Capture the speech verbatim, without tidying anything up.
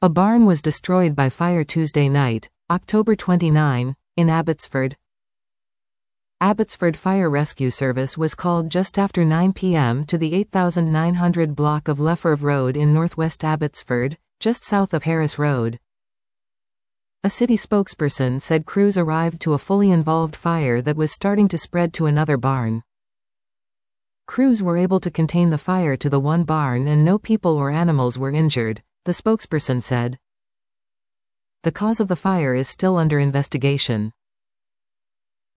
A barn was destroyed by fire Tuesday night, October twenty-ninth, in Abbotsford. Abbotsford Fire Rescue Service was called just after nine p m to the eight thousand nine hundred block of Lefferve Road in northwest Abbotsford, just south of Harris Road. A city spokesperson said crews arrived to a fully involved fire that was starting to spread to another barn. Crews were able to contain the fire to the one barn and no people or animals were injured, the spokesperson said. The cause of the fire is still under investigation.